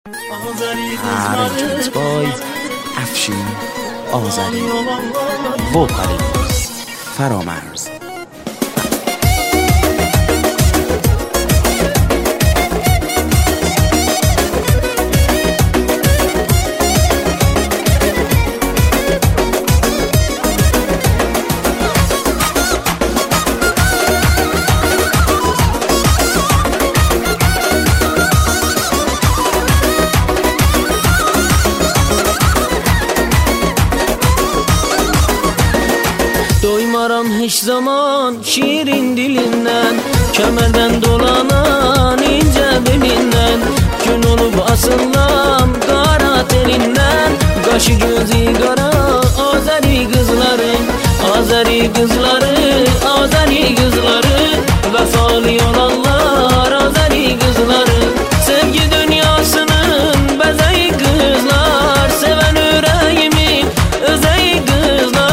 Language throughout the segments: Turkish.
Arranged by Afshin Azari. Vocals Faramars. Doymaram hiç zaman şiirin dilinden, kemerden dolanan ince belinden. Gün olup asıllam kara telinden, kaşı gözü kara Azeri kızları, Azeri kızları, Azeri kızları. Vefalı olanlar Azeri kızları, sevgi dünyasının bezeyi kızlar, seven yüreğimin özeyi kızlar.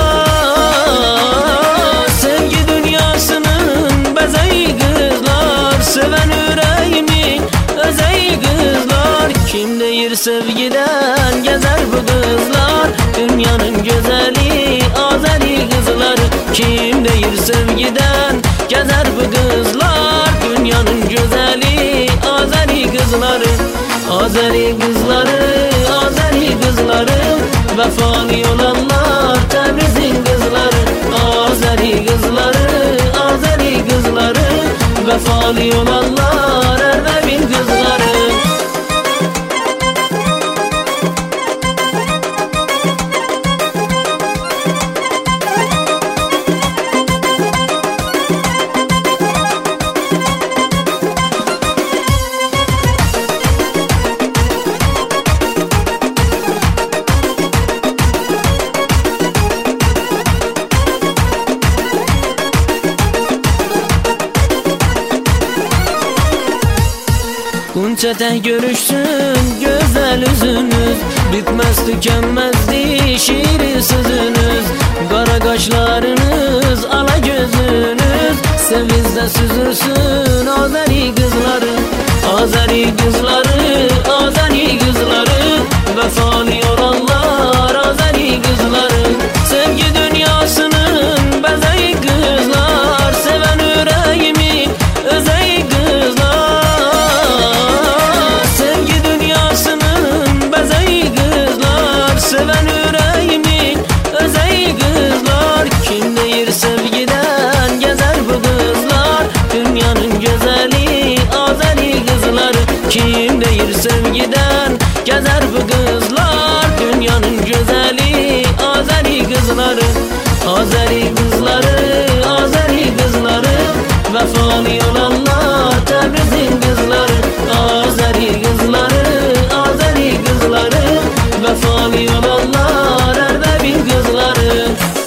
Seven yüreğimin özeyi kızlar. Kim deyir sevgiden gezer bu kızlar, dünyanın güzeli Azeri kızları. Kim deyir sevgiden gezer bu kızlar, dünyanın güzeli Azeri kızları. Azeri kızları, Azeri kızları. Vefalı olanlar Tebriz'in kızları. Azeri kızları, Azeri kızları. Vefalı olanlar Erdebil kızları. Gunçete görüşsün güzel yüzünüz, bitmez tükenmezdi şiiri sözünüz. Kara kaşlarınız, ala gözünüz, sevizde süzülsün Azeri kızları. Azeri kızları, Azeri kızları. Vefalı olanlar Azeri kızları, sevgi dünyasının bezeyi kızlar, seven yüreğimin özeyi kızlar. Seven yüreğimin özeyi kızlar. Kim deyir sevgiden gezer bu kızlar, dünyanın güzeli Azeri kızları. Kim deyir sevgiden gezer bu kızlar, dünyanın güzeli Azeri kızları. Azeri kızları, Azeri kızları. Vefalı olanlar Tebriz'in kızları. Azeri kızları, Azeri kızları. Vefalı olanlar Erdebil kızları.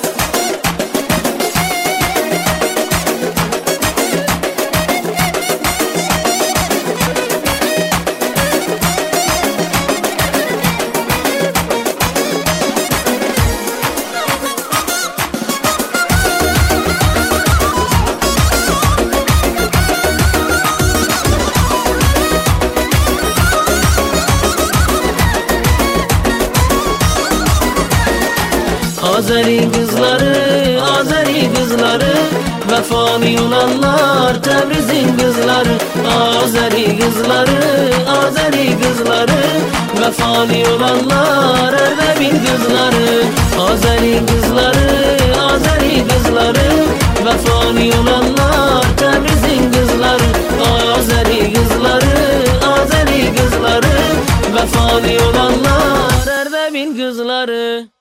Azeri kızları, Azeri kızları. Vefalı olanlar Tebriz'in kızları. Azeri kızları, Azeri kızları. Vefalı olanlar Erdebil kızları. Azeri kızları, Azeri kızları. Vefalı olanlar Tebriz'in kızları. Azeri kızları, Azeri kızları. Vefalı olanlar Erdebil kızları.